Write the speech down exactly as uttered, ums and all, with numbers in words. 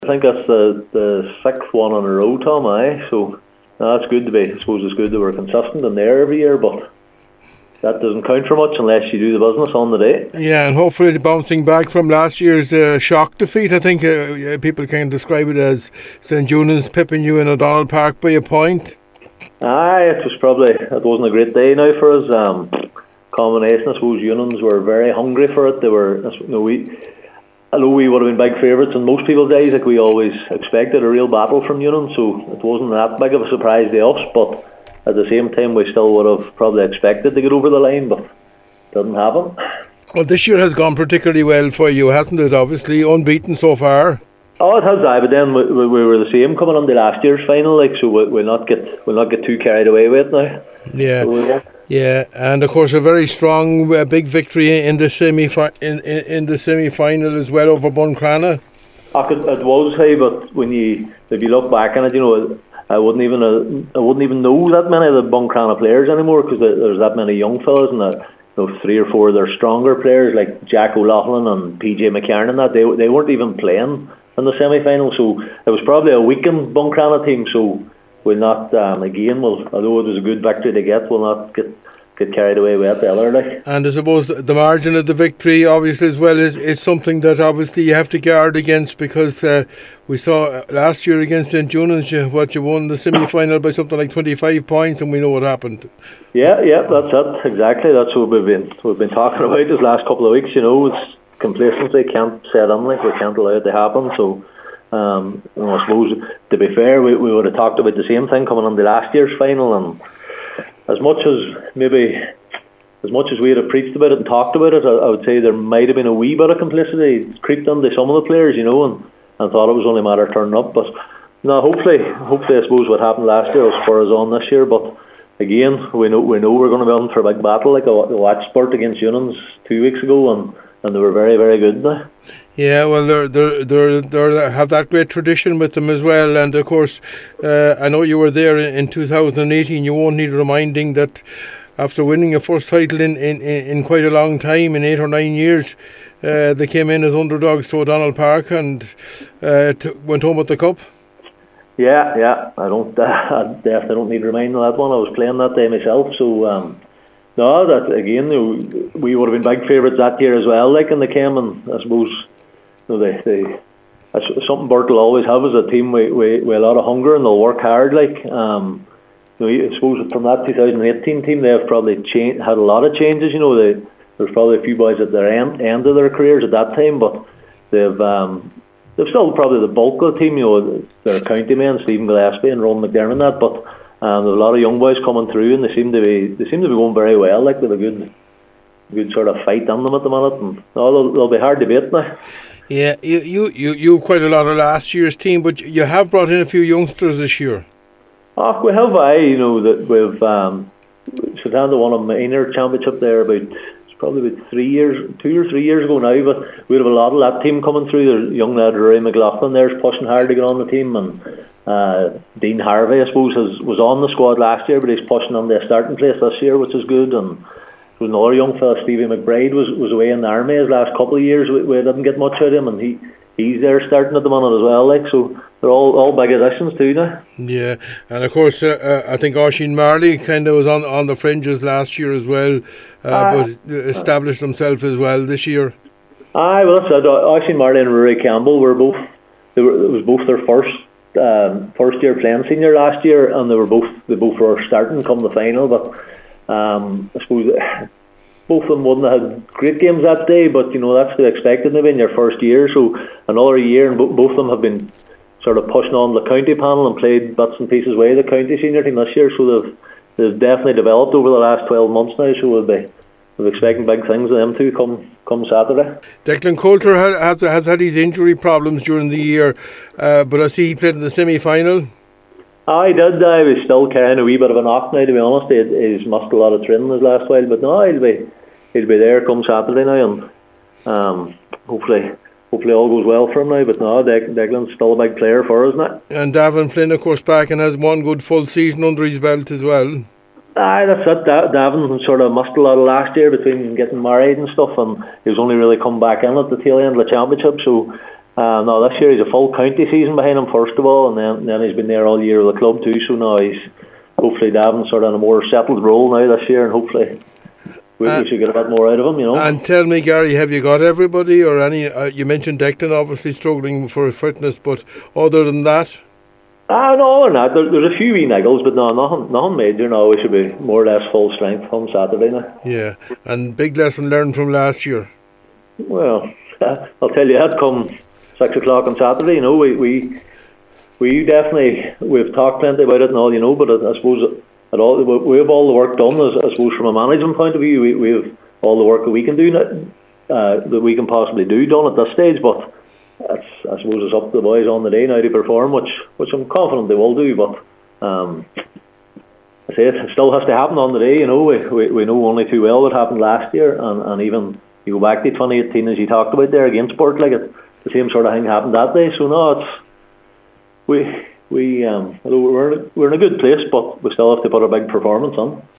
I think that's the, the sixth one on a row, Tom, aye. So no, it's good to be, I suppose it's good that we're consistent in there every year, but that doesn't count for much unless you do the business on the day. Yeah, and hopefully bouncing back from last year's uh, shock defeat. I think uh, people can describe it as St Eunan's pipping you in O'Donnell Park by a point. Aye, it was probably, it wasn't a great day now for us. Um, combination, I suppose Eunan's were very hungry for it. They were, you know, we, although we would have been big favourites in most people's days, like we always expected a real battle from Eunan's, so it wasn't that big of a surprise to us, but at the same time, we still would have probably expected to get over the line, but it didn't happen. Well, this year has gone particularly well for you, hasn't it? Obviously, unbeaten so far. Oh, it has, aye, but then we, we, we were the same coming on the last year's final, like, so we, we'll not get we'll not get too carried away with it now. Yeah, so, yeah, and of course a very strong, uh, big victory in the semi in, in in the semi final as well over Buncrana. It, it was, hey, but when you if you look back on it, you know. I wouldn't even uh, I wouldn't even know that many of the Buncrana players anymore because there's that many young fellas and that, you know, three or four of their stronger players like Jack O'Loughlin and P J McCarron and that they they weren't even playing in the semi-final, so it was probably a weakened Buncrana team. So we'll not um, again, we'll, although it was a good victory to get, we'll not get get carried away with it the other like. And I suppose the margin of the victory obviously as well is, is something that obviously you have to guard against because uh, we saw last year against St Eunan's you, what you won the semi-final by something like twenty-five points and we know what happened. Yeah, yeah, that's it, exactly. That's what we've been we've been talking about this last couple of weeks, you know, it's complacency can't set in, like we can't allow it to happen, so um, you know, I suppose to be fair we, we would have talked about the same thing coming on the last year's final, and as much as maybe as much as we had preached about it and talked about it, I, I would say there might have been a wee bit of complicity creeped into some of the players, you know, and, and thought it was only a matter of turning up, but no, hopefully hopefully I suppose what happened last year will spur us on this year, but again we know we know we're going to be on for a big battle. Like I watched Sport against Eunan's two weeks ago and And they were very, very good now. Yeah, well, they're they're they're they have that great tradition with them as well. And of course, uh, I know you were there in, in two thousand eighteen. You won't need reminding that after winning a first title in, in, in quite a long time, in eight or nine years, uh, they came in as underdogs to O'Donnell Park and uh, t- went home with the cup. Yeah, yeah. I don't. Uh, I definitely don't need reminding of that one. I was playing that day myself, so. Um, No, that again, we would have been big favourites that year as well. Like in the came, and I suppose you know, they, they, that's something Bert will always have as a team. We, we, we a lot of hunger and they'll work hard. Like um, you know, I suppose from that two thousand eighteen team, they've probably changed, had a lot of changes. You know, they, there's probably a few boys at their end end of their careers at that time, but they've um, they've still probably the bulk of the team. You know, their county men, Stephen Gillespie and Ron McDermott, and that, but. Um, there's a lot of young boys coming through, and they seem to be they seem to be going very well. Like with a good, good sort of fight on them at the minute, and oh, they'll, they'll be hard to beat now. Yeah, you you you you have quite a lot of last year's team, but you have brought in a few youngsters this year. Oh, we have, I you know that we've um, Sultana won a minor championship there about it's probably about three years, two or three years ago now. But we have a lot of that team coming through. There's young lad Ray McLaughlin there's pushing hard to get on the team, and. Uh, Dean Harvey, I suppose, has, was on the squad last year, but he's pushing on the starting place this year, which is good. And there was another young fella, Stevie McBride, was, was away in the army his last couple of years. We, we didn't get much out of him, and he, he's there starting at the minute as well. Like so, they're all, all big additions too now. Yeah, and of course, uh, uh, I think Oisin Marley kind of was on on the fringes last year as well, uh, uh, but established himself as well this year. Aye, well that's it. Oisin Marley and Rory Campbell were both. They were, it was both their first. Um, first year playing senior last year, and they were both they both were starting come the final. But um, I suppose both of them wouldn't have had great games that day. But you know that's to be expected maybe in your first year. So another year, and bo- both of them have been sort of pushing on the county panel and played bits and pieces way the county senior team this year. So they've they've definitely developed over the last twelve months now. So we'll be we're expecting big things of them too come come Saturday. Declan Coulter has has had his injury problems during the year, uh, but I see he played in the semi-final. Oh, he did. I uh, was still carrying a wee bit of a knock now. To be honest, he, he's missed a lot of training his last while, but no, he'll be he'll be there come Saturday now, and um, hopefully. Hopefully all goes well for him now, but no, De- Declan's still a big player for us now. And Davin Flynn, of course, back and has one good full season under his belt as well. Aye, that's it. Da- Davin sort of missed a lot of last year between getting married and stuff, and he was only really come back in at the tail end of the championship. So Uh, no, this year he's a full county season behind him first of all, and then then he's been there all year with the club too. So now he's hopefully Davin sort of in a more settled role now this year, and hopefully we, uh, we should get a bit more out of him, you know. And tell me, Gary, have you got everybody or any? Uh, you mentioned Declan obviously struggling for fitness, but other than that. Ah, no, other than that, there, there's a few wee niggles, but no, nothing, nothing major. No, we should be more or less full strength on Saturday now. Yeah, and big lesson learned from last year. Well, I'll tell you that come six o'clock on Saturday. You know, we we we definitely we've talked plenty about it and all, you know. But I, I suppose at all we have all the work done. As I suppose from a management point of view, we we have all the work that we can do uh, that we can possibly do done at this stage, but. It's, I suppose it's up to the boys on the day now to perform, which which I'm confident they will do. But um, I say it, it still has to happen on the day. You know, we, we we know only too well what happened last year, and, and even you go back to twenty eighteen as you talked about there against Sport, like it, the same sort of thing happened that day. So no, it's we we um we're we're in a good place, but we still have to put a big performance on.